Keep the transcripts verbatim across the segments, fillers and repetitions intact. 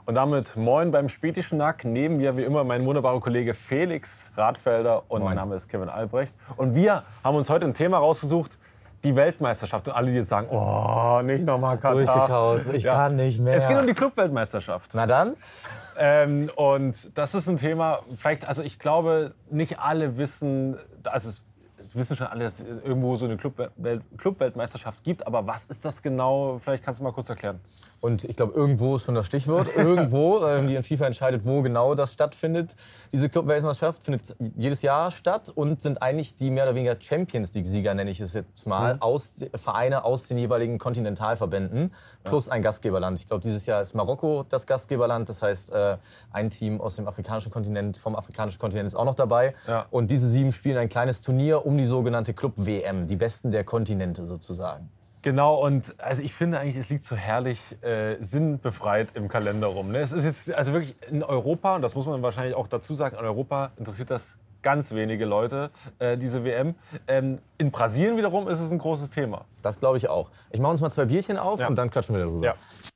Und damit moin beim Späti-Schnack. Neben mir wie immer mein wunderbarer Kollege Felix Radfelder und moin. Mein Name ist Kevin Albrecht. Und wir haben uns heute ein Thema rausgesucht, die Weltmeisterschaft. Und alle, die jetzt sagen, oh, nicht nochmal Katar. Durchgekaut, ich ja. kann nicht mehr. Es geht um die Clubweltmeisterschaft. Na dann? Ähm, und das ist ein Thema, vielleicht, also ich glaube, nicht alle wissen, also es Es wissen schon alle, dass es irgendwo so eine Clubweltmeisterschaft gibt. Aber was ist das genau? Vielleicht kannst du mal kurz erklären. Und ich glaube, irgendwo ist schon das Stichwort. Irgendwo, ähm, die FIFA entscheidet, wo genau das stattfindet. Diese Clubweltmeisterschaft findet jedes Jahr statt und sind eigentlich die mehr oder weniger Champions League-Sieger, nenne ich es jetzt mal, mhm. aus Vereine aus den jeweiligen Kontinentalverbänden plus ja. ein Gastgeberland. Ich glaube, dieses Jahr ist Marokko das Gastgeberland. Das heißt, äh, ein Team aus dem afrikanischen Kontinent, vom afrikanischen Kontinent ist auch noch dabei. Ja. Und diese sieben spielen ein kleines Turnier um die sogenannte Club-W M, die Besten der Kontinente sozusagen. Genau, und also ich finde eigentlich, es liegt so herrlich äh, sinnbefreit im Kalender rum. Ne? Es ist jetzt also wirklich in Europa, und das muss man wahrscheinlich auch dazu sagen, in Europa interessiert das ganz wenige Leute, äh, diese W M. Ähm, in Brasilien wiederum ist es ein großes Thema. Das glaube ich auch. Ich mache uns mal zwei Bierchen auf ja. und dann quatschen wir darüber. Ja.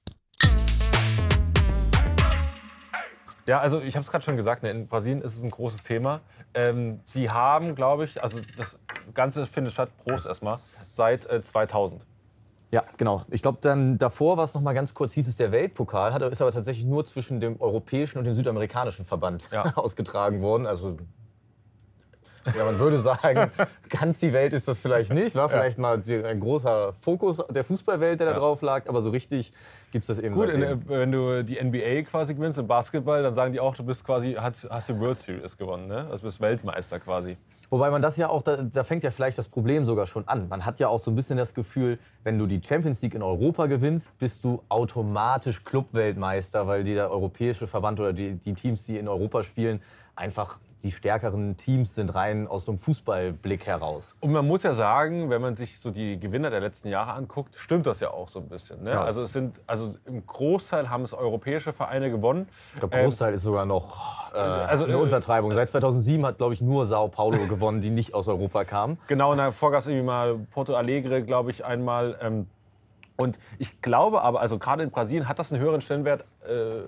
Ja, also ich habe es gerade schon gesagt, ne, in Brasilien ist es ein großes Thema. Ähm, die haben, glaube ich, also das Ganze findet statt, Prost erstmal, seit äh, zweitausend. Ja, genau. Ich glaube, dann davor war es noch mal ganz kurz, hieß es der Weltpokal, hat, ist aber tatsächlich nur zwischen dem europäischen und dem südamerikanischen Verband ja. ausgetragen worden. Also ja, man würde sagen, ganz die Welt ist das vielleicht nicht. War vielleicht ja. mal ein großer Fokus der Fußballwelt, der da ja. drauf lag, aber so richtig gibt es das eben Gut, in, wenn du die N B A quasi gewinnst im Basketball, dann sagen die auch, du bist quasi, hast, hast die World Series gewonnen, ne? Also du bist Weltmeister quasi. Wobei man das ja auch, da, da fängt ja vielleicht das Problem sogar schon an. Man hat ja auch so ein bisschen das Gefühl, wenn du die Champions League in Europa gewinnst, bist du automatisch Clubweltmeister, weil der europäische Verband oder die, die Teams, die in Europa spielen, einfach die stärkeren Teams sind, rein aus so einem Fußballblick heraus. Und man muss ja sagen, wenn man sich so die Gewinner der letzten Jahre anguckt, stimmt das ja auch so ein bisschen. Ne? Ja. Also es sind, also im Großteil haben es europäische Vereine gewonnen. Der Großteil ähm, ist sogar noch äh, also, eine Untertreibung. Seit zweitausendsieben hat, glaube ich, nur Sao Paulo gewonnen, die nicht aus Europa kamen. Genau, und davor gab es irgendwie mal Porto Alegre, glaube ich, einmal. Ähm, und ich glaube aber, also gerade in Brasilien hat das einen höheren Stellenwert. Äh,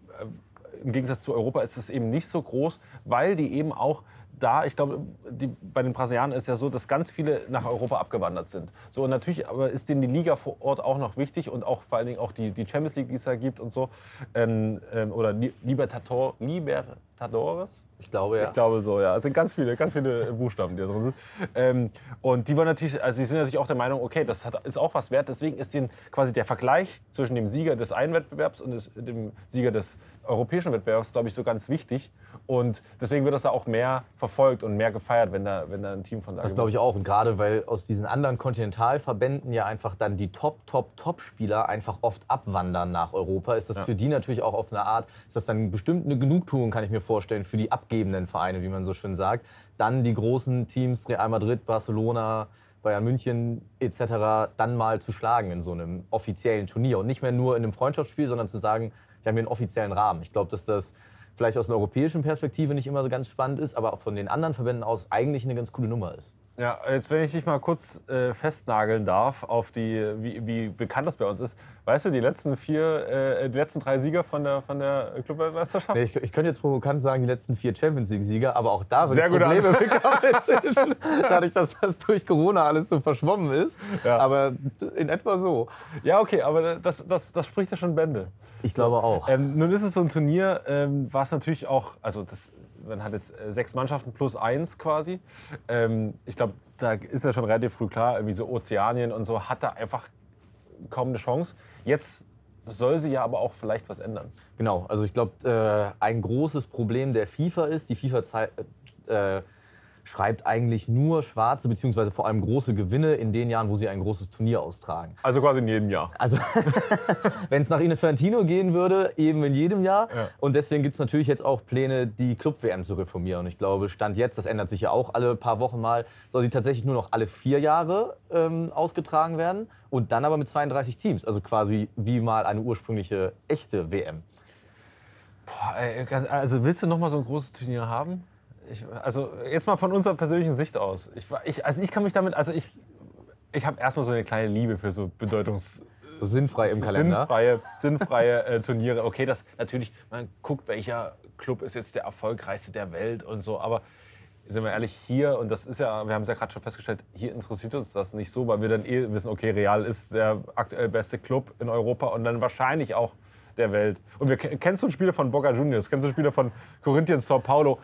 Im Gegensatz zu Europa ist es eben nicht so groß, weil die eben auch da, ich glaube, die, bei den Brasilianern ist ja so, dass ganz viele nach Europa abgewandert sind. So, und natürlich aber ist denen die Liga vor Ort auch noch wichtig und auch vor allen Dingen auch die, die Champions League, die es da gibt und so. Ähm, ähm, oder Libertador, Libertadores? Ich glaube, ja. Ich glaube so, ja. Es sind ganz viele, ganz viele Buchstaben, die da drin sind. Ähm, und die wollen natürlich, also sie sind natürlich auch der Meinung, okay, das hat, ist auch was wert. Deswegen ist denen quasi der Vergleich zwischen dem Sieger des einen Wettbewerbs und des, dem Sieger des europäischen Wettbewerbs, glaube ich, so ganz wichtig. Und deswegen wird das da auch mehr verfolgt und mehr gefeiert, wenn da, wenn da ein Team von da Das glaube ich auch. Und gerade weil aus diesen anderen Kontinentalverbänden ja einfach dann die Top, Top, Top-Spieler einfach oft abwandern nach Europa, ist das ja. für die natürlich auch auf eine Art, ist das dann bestimmt eine Genugtuung, kann ich mir vorstellen, für die abgebenden Vereine, wie man so schön sagt. Dann die großen Teams, Real Madrid, Barcelona, Bayern München et cetera, dann mal zu schlagen in so einem offiziellen Turnier. Und nicht mehr nur in einem Freundschaftsspiel, sondern zu sagen, wir haben hier einen offiziellen Rahmen. Ich glaube, dass das vielleicht aus einer europäischen Perspektive nicht immer so ganz spannend ist, aber auch von den anderen Verbänden aus eigentlich eine ganz coole Nummer ist. Ja, jetzt wenn ich dich mal kurz äh, festnageln darf auf die, wie, wie bekannt das bei uns ist. Weißt du, die letzten vier, äh, die letzten drei Sieger von der, von der Clubweltmeisterschaft? Nee, ich, ich könnte jetzt provokant sagen, die letzten vier Champions League-Sieger, aber auch da wird Probleme bekommen inzwischen, dadurch, dass das durch Corona alles so verschwommen ist. Ja. Aber in etwa so. Ja, okay, aber das, das, das spricht ja schon Bände. Ich glaube auch. Ähm, nun ist es so ein Turnier, ähm, was natürlich auch, also das, man hat jetzt sechs Mannschaften plus eins quasi. Ähm, ich glaube, da ist ja schon relativ früh klar, irgendwie so Ozeanien und so hat da einfach kaum eine Chance. Jetzt soll sie ja aber auch vielleicht was ändern. Genau, also ich glaube, äh, ein großes Problem der FIFA ist, die FIFA äh, schreibt eigentlich nur schwarze bzw. vor allem große Gewinne in den Jahren, wo sie ein großes Turnier austragen. Also quasi in jedem Jahr. Also wenn es nach Infantino gehen würde, eben in jedem Jahr. Ja. Und deswegen gibt es natürlich jetzt auch Pläne, die Club-W M zu reformieren. Und ich glaube, Stand jetzt, das ändert sich ja auch alle paar Wochen mal, soll sie tatsächlich nur noch alle vier Jahre ähm, ausgetragen werden. Und dann aber mit zweiunddreißig Teams. Also quasi wie mal eine ursprüngliche echte W M. Boah, ey, also willst du noch mal so ein großes Turnier haben? Ich, also jetzt mal von unserer persönlichen Sicht aus. Ich, ich, also ich kann mich damit, also ich, ich habe erstmal so eine kleine Liebe für so Bedeutungs, so sinnfrei im Kalender. Sinnfreie, sinnfreie äh, Turniere. Okay, das natürlich, man guckt, welcher Club ist jetzt der erfolgreichste der Welt und so, aber sind wir ehrlich, hier, und das ist ja, wir haben es ja gerade schon festgestellt, hier interessiert uns das nicht so, weil wir dann eh wissen, okay, Real ist der aktuell beste Club in Europa und dann wahrscheinlich auch der Welt. Und wir, kennst du Spieler von Boca Juniors, kennst du Spieler von Corinthians, Sao Paulo?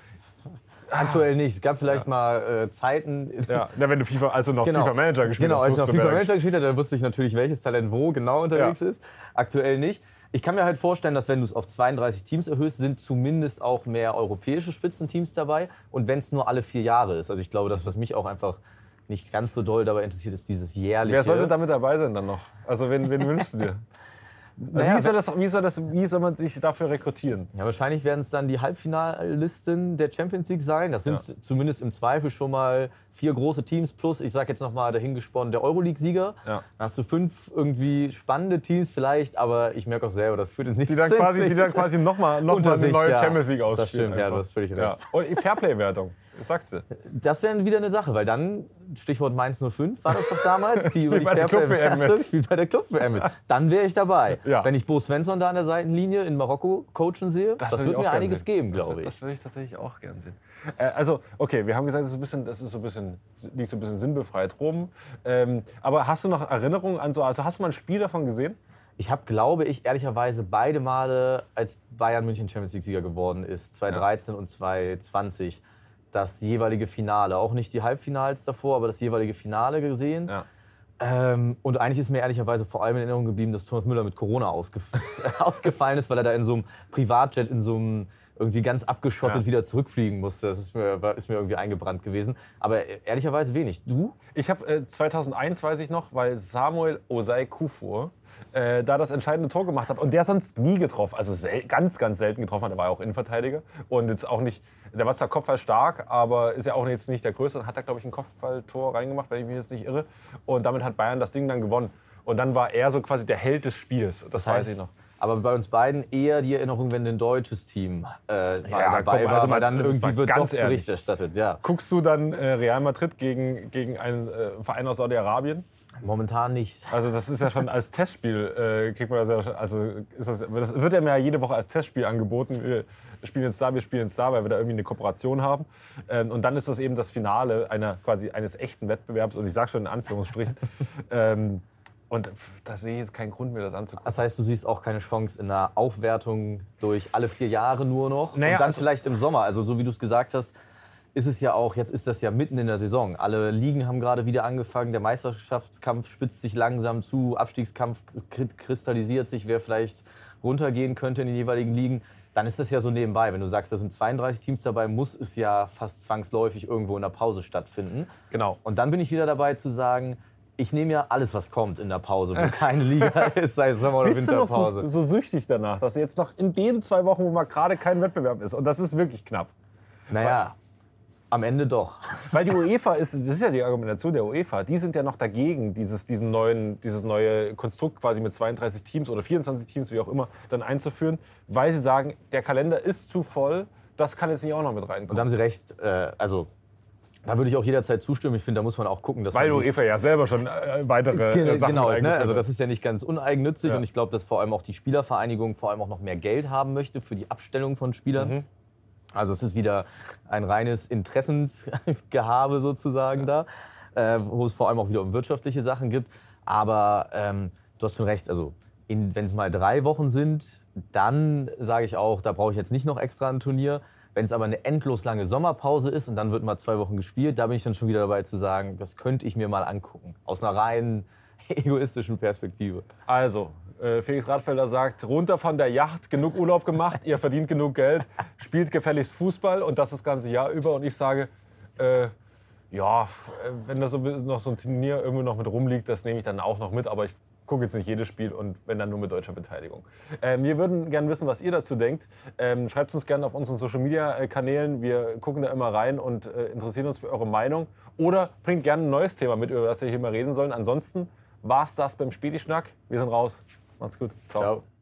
Aktuell nicht. Es gab vielleicht ja. mal äh, Zeiten. Ja. ja, wenn du FIFA, also noch genau. FIFA Manager gespielt genau, hast. Genau, als ich noch FIFA Manager gespielt habe, dann wusste ich natürlich, welches Talent wo genau unterwegs ja. ist. Aktuell nicht. Ich kann mir halt vorstellen, dass wenn du es auf zweiunddreißig Teams erhöhst, sind zumindest auch mehr europäische Spitzenteams dabei. Und wenn es nur alle vier Jahre ist. Also ich glaube, das, was mich auch einfach nicht ganz so doll dabei interessiert, ist dieses jährliche. Wer sollte damit dabei sein dann noch? Also wen, wen wünschst du dir? Naja, wie, soll das, wie, soll das, wie soll man sich dafür rekrutieren? Ja, wahrscheinlich werden es dann die Halbfinalisten der Champions League sein. Das sind ja. zumindest im Zweifel schon mal vier große Teams plus, ich sag jetzt noch mal dahingesponnen, der Euroleague-Sieger. Ja. Dann hast du fünf irgendwie spannende Teams vielleicht, aber ich merke auch selber, das führt nicht. Die dann quasi, die dann quasi noch mal, noch mal eine neue ja. Champions League ausspielen. Das stimmt, einfach. Ja, du hast völlig recht. Ja. Und Fairplay-Wertung. Was sagst du? Das wäre wieder eine Sache, weil dann, Stichwort Mainz null fünf war das doch damals, die über die Fairplay-W M mit. Spielt bei der Club-W M mit. Dann wäre ich dabei. Ja. Wenn ich Bo Svensson da an der Seitenlinie in Marokko coachen sehe, das, das wird mir einiges sehen. geben, glaube ich. Das würde ich tatsächlich auch gern sehen. Äh, also, okay, wir haben gesagt, das ist, ein bisschen, das ist so ein bisschen, liegt so ein bisschen sinnbefreit rum. Ähm, aber hast du noch Erinnerungen an so, also hast du mal ein Spiel davon gesehen? Ich habe, glaube ich, ehrlicherweise beide Male, als Bayern München Champions League-Sieger geworden ist, zwanzig dreizehn ja. und zwanzig zwanzig, das jeweilige Finale. Auch nicht die Halbfinals davor, aber das jeweilige Finale gesehen. Ja. Ähm, und eigentlich ist mir ehrlicherweise vor allem in Erinnerung geblieben, dass Thomas Müller mit Corona ausgef ausgefallen ist, weil er da in so einem Privatjet, in so einem irgendwie ganz abgeschottet ja. wieder zurückfliegen musste. Das ist mir, ist mir irgendwie eingebrannt gewesen. Aber ehrlicherweise wenig. Du? Ich habe äh, zweitausendeins, weiß ich noch, weil Samuel Osei Kufur äh, da das entscheidende Tor gemacht hat. Und der sonst nie getroffen, also ganz, ganz selten getroffen hat. Der war ja auch Innenverteidiger. Und jetzt auch nicht, der war zwar kopfballstark, aber ist ja auch jetzt nicht der Größte. Und hat da, glaube ich, ein Kopfballtor reingemacht, wenn ich mich jetzt nicht irre. Und damit hat Bayern das Ding dann gewonnen. Und dann war er so quasi der Held des Spiels. Das, das heißt, weiß ich noch. Aber bei uns beiden eher die Erinnerung, wenn ein deutsches Team äh, ja, dabei komm, war, also weil dann irgendwie wird doch Bericht erstattet. Ja. Guckst du dann äh, Real Madrid gegen, gegen einen äh, Verein aus Saudi-Arabien? Momentan nicht. Also das ist ja schon als Testspiel, äh, kriegt man das ja, also ist das, das wird ja mir jede Woche als Testspiel angeboten. Wir spielen jetzt da, wir spielen jetzt da, weil wir da irgendwie eine Kooperation haben. Ähm, und dann ist das eben das Finale einer, quasi eines echten Wettbewerbs. Und ich sage schon in Anführungsstrichen. ähm, Und da sehe ich jetzt keinen Grund, mir das anzugucken. Das heißt, du siehst auch keine Chance in einer Aufwertung durch alle vier Jahre nur noch? Naja, und dann also vielleicht im Sommer. Also so wie du es gesagt hast, ist es ja auch, jetzt ist das ja mitten in der Saison. Alle Ligen haben gerade wieder angefangen, der Meisterschaftskampf spitzt sich langsam zu, Abstiegskampf kristallisiert sich, wer vielleicht runtergehen könnte in den jeweiligen Ligen. Dann ist das ja so nebenbei. Wenn du sagst, da sind zweiunddreißig Teams dabei, muss es ja fast zwangsläufig irgendwo in der Pause stattfinden. Genau. Und dann bin ich wieder dabei zu sagen, ich nehme ja alles, was kommt in der Pause, wo keine Liga ist, sei es Sommer- oder Bist Winterpause. Bist du noch so, so süchtig danach, dass jetzt noch in den zwei Wochen, wo mal gerade kein Wettbewerb ist, und das ist wirklich knapp. Naja, am Ende doch. Weil die UEFA ist, das ist ja die Argumentation der UEFA, die sind ja noch dagegen, dieses, diesen neuen, dieses neue Konstrukt quasi mit zweiunddreißig Teams oder vierundzwanzig Teams, wie auch immer, dann einzuführen, weil sie sagen, der Kalender ist zu voll, das kann jetzt nicht auch noch mit reinkommen. Und da haben sie recht, äh, also da würde ich auch jederzeit zustimmen. Ich finde, da muss man auch gucken, dass weil man UEFA ja selber schon äh, weitere äh, Sachen genau, ne? Also das ist ja nicht ganz uneigennützig ja. und ich glaube, dass vor allem auch die Spielervereinigung vor allem auch noch mehr Geld haben möchte für die Abstellung von Spielern. Mhm. Also es ist wieder ein reines Interessensgehabe sozusagen ja. da, äh, wo es vor allem auch wieder um wirtschaftliche Sachen gibt. Aber ähm, du hast schon recht, also wenn es mal drei Wochen sind, dann sage ich auch, da brauche ich jetzt nicht noch extra ein Turnier. Wenn es aber eine endlos lange Sommerpause ist und dann wird mal zwei Wochen gespielt, da bin ich dann schon wieder dabei zu sagen, das könnte ich mir mal angucken. Aus einer rein egoistischen Perspektive. Also, äh, Felix Radfelder sagt, runter von der Yacht, genug Urlaub gemacht, ihr verdient genug Geld, spielt gefälligst Fußball und das das ganze Jahr über. Und ich sage, äh, ja, wenn da so noch so ein Turnier irgendwie noch mit rumliegt, das nehme ich dann auch noch mit, aber ich gucke jetzt nicht jedes Spiel und wenn dann nur mit deutscher Beteiligung. Ähm, wir würden gerne wissen, was ihr dazu denkt. Ähm, schreibt es uns gerne auf unseren Social-Media-Kanälen. Wir gucken da immer rein und äh, interessieren uns für eure Meinung. Oder bringt gerne ein neues Thema mit, über das wir hier mal reden sollen. Ansonsten war es das beim Späti-Schnack. Wir sind raus. Macht's gut. Ciao. Ciao.